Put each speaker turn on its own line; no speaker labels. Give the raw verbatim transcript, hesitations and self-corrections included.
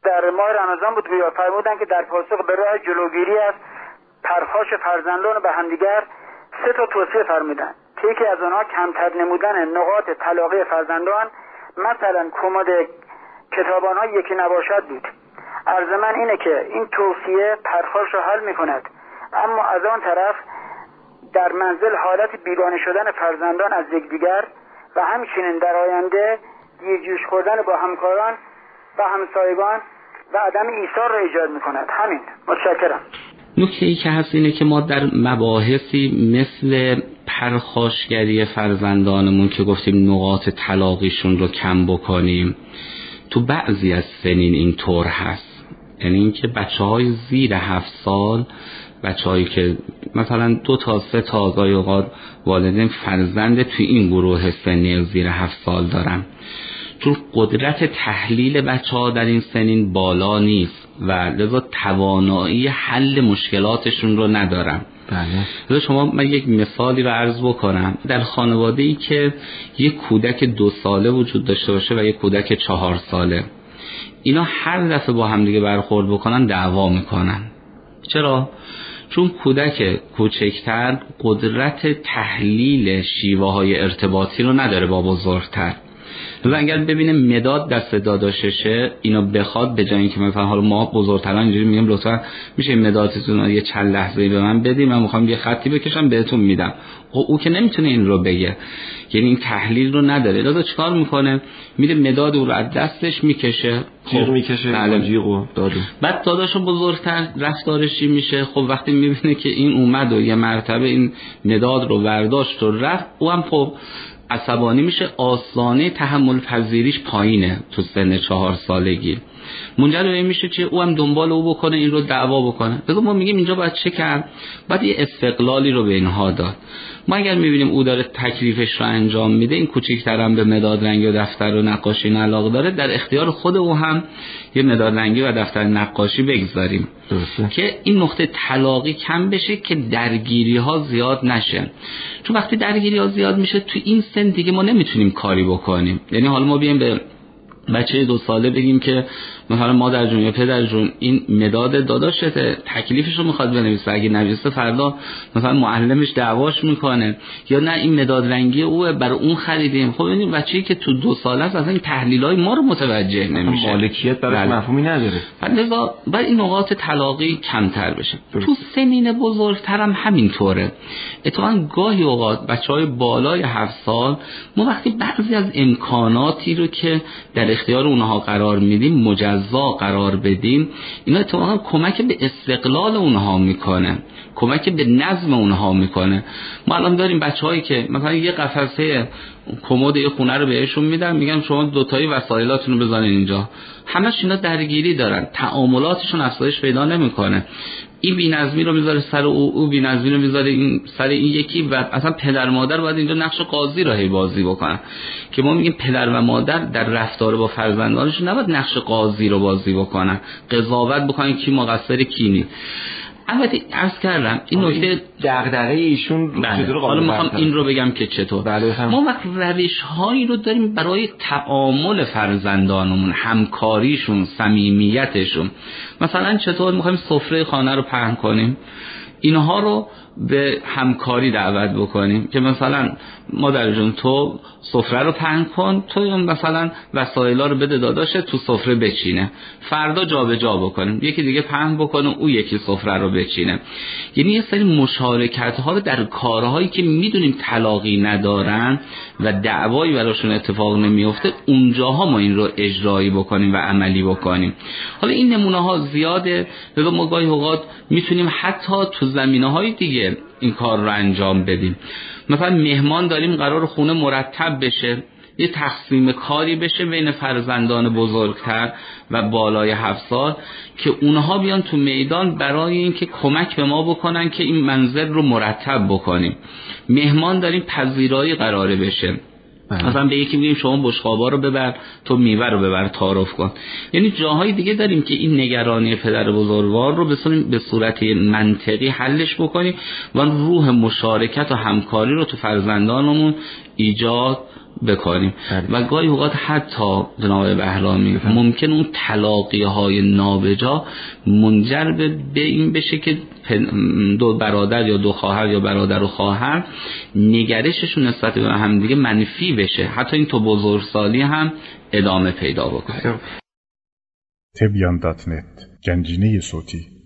در ماه رمضان بود گویا فرمودن که در پاسخ به راه جلوگیری از پرخاش فرزندان به همدیگر سه تا توصیه فرمودن که یکی از آنها کمتر نمودن نقاط طلاقی فرزندان، مثلا کمد کتابان‌ها یکی نباشد بود. عرض من اینه که این توصیه پرخاش رو حل می‌کند، اما از آن طرف در منزل حالت بیگانه شدن فرزندان از یکدیگر و همچنین در آینده گیرجوش خوردن با همکاران و همسایگان و عدم ایثار را ایجاد می‌کند. همین. متشکرم.
نکته ای که هست اینه که ما در مباحثی مثل پرخاشگری فرزندانمون که گفتیم نقاط طلاقیشون رو کم بکنیم، تو بعضی از سنین این طور هست. یعنی اینکه بچه‌های زیر هفت سال، بچه‌هایی که مثلا دو تا سه تا گاهی اوقات والدین فرزند توی این گروه سنی زیر هفت سال دارن، چون قدرت تحلیل بچه‌ها در این سنین بالا نیست و لذا توانایی حل مشکلاتشون رو ندارن. بله. شما من یک مثالی رو عرض بکنم. در خانواده‌ای که یک کودک دو ساله وجود داشته باشه و یک کودک چهار ساله، اینا هر دفعه با هم دیگه برخورد بکنن دعوا میکنن. چرا؟ چون کودک کوچکتر قدرت تحلیل شیوه های ارتباطی رو نداره با بزرگتر. لذا اگر ببینه مداد دست داداششه، اینا بخواد به جای اینکه مثلا حالا ما بزرگتران اینجوری میگیم لطفا میشه مدادتون رو یه چند لحظه‌ای به من بدید، من میخوام یه خطی بکشم بهتون میدم. خب او که نمیتونه این رو بگه، یعنی این تحلیل رو نداره. لذا چیکار میکنه؟ میره مداد او رو از دستش میکشه،
جیغ میکشه، جیغو دادو.
بعد داداشو بزرگتر رفتارشی میشه. خب وقتی میبینه که این اومد و یه مرتبه این مداد رو برداشت و رفت، او هم خب عصبانی میشه. آسانه تحمل پذیریش پایینه تو سن چهار سالگی. منجر به این میشه که او هم دنبال او بکنه، این رو دعوا بکنه. بگو ما میگیم اینجا باید چه کرد؟ باید یه استقلالی رو به اینها داد. ما اگر میبینیم او داره تکلیفش رو انجام میده، این کوچیک‌تر هم به مداد رنگی و دفتر و نقاشی علاقه داره، در اختیار خود او هم یه مداد رنگی و دفتر نقاشی بگذاریم که این نقطه طلاقی کم بشه، که درگیری ها زیاد نشه. چون وقتی درگیری ها زیاد میشه تو این سن دیگه ما نمیتونیم کاری بکنیم. یعنی حالا ما بیایم به بچه دو ساله بگیم که مثلا مادر جون یا پدر جون این مداد داداشته، تکلیفش رو میخواد بنویسه، اگه نویسه فردا مثلا معلمش دعواش میکنه، یا نه این مداد رنگی اوه برای اون خریدیم. خب این بچه‌ای که تو دو ساله است اصلا این تحلیلای ما رو متوجه نمیشه،
مالکیت براش مفهومی نداره.
لذا باید این نقاط طلاقی کمتر بشه. تو سنین بزرگتر هم همینطوره. اتفاقا گاهی اوقات بچهای بالای هفت سال ما وقتی بعضی از امکاناتی رو که در اختیار اونها قرار میدیم مجزا قرار بدیم، اینا اتفاقا کمک به استقلال اونها میکنه، کمک به نظم اونها میکنه. ما الان داریم بچه‌هایی که مثلا یه قفسه کمد یه خونه رو بهشون میدن، میگن شما دوتایی وسایلاتون رو بزنین اینجا. همش اینا درگیری دارن، تعاملاتشون افزایش پیدا نمیکنه. این بی‌نظمی رو میذاره سر او، او بی‌نظمی رو میذاره این سر این یکی، و اصلا پدر مادر باید اینجا نقش قاضی رو هی بازی بکنن، که ما میگیم پدر و مادر در رفتار با فرزندانشون نباید نقش قاضی رو بازی بکنن، قضاوت بکنن کی مقصر کی نیست. البته عرض کردم این نکته
دغدغه ایشون
رو حالا میخوام این رو بگم که چطور
بله
ما وقت روش هایی رو داریم برای تعامل فرزندانمون، همکاریشون، صمیمیتشون. مثلا چطور میخوایم سفره خانه رو پهن کنیم، اینها رو به همکاری دعوت بکنیم که مثلا مادر جون تو سفره رو پهن کن، تو مثلا وسایلا رو بده داداشه تو سفره بچینه، فردا جابجا بکنیم، یکی دیگه پهن بکنه او یکی سفره رو بچینه. یعنی یه سری مشارکت ها رو در کارهایی که میدونیم طلاقی ندارن و دعوایی براشون اتفاق نمیفته، اونجاها ما این رو اجرایی بکنیم و عملی بکنیم. حالا این نمونه ها زیاده، لذا ما گاهی اوقات میتونیم حتی تو زمینه‌های دیگه این کار رو انجام بدیم. مثلا مهمان داریم، قرار خونه مرتب بشه، یه تقسیم کاری بشه بین فرزندان بزرگتر و بالای هفت سال که اونها بیان تو میدان برای اینکه کمک به ما بکنن که این منزل رو مرتب بکنیم. مهمان داریم، پذیرایی قراره بشه، مثلا به یکی میگیم شما بشقابا رو ببر، تو میوه رو ببر تعارف کن. یعنی جاهای دیگه داریم که این نگرانی پدر بزرگوار رو به صورت منطقی حلش بکنیم و روح مشارکت و همکاری رو تو فرزندانمون ایجاد بکنیم و گاهی اوقات حتی جناب بهرامی ممکن اون تلاقی های نابجا منجر به این بشه که دو برادر یا دو خواهر یا برادر و خواهر نگرششون نسبت به هم دیگه منفی بشه، حتی این تو بزرگسالی هم ادامه پیدا بکنه.
تبیان دات نت گنجینه صوتی